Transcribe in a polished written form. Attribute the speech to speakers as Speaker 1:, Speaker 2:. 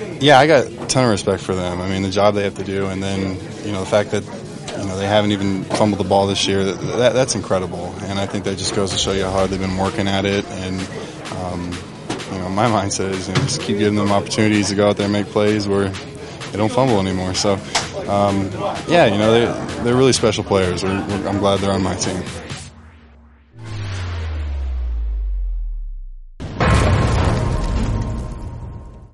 Speaker 1: Yeah, I got a ton of respect for them. I mean, the job they have to do, and then the fact that they haven't even fumbled the ball this year. That's incredible, and I think that just goes to show you how hard they've been working at it. And my mindset is just keep giving them opportunities to go out there and make plays where they don't fumble anymore. So, they're really special players. I'm glad they're on my team.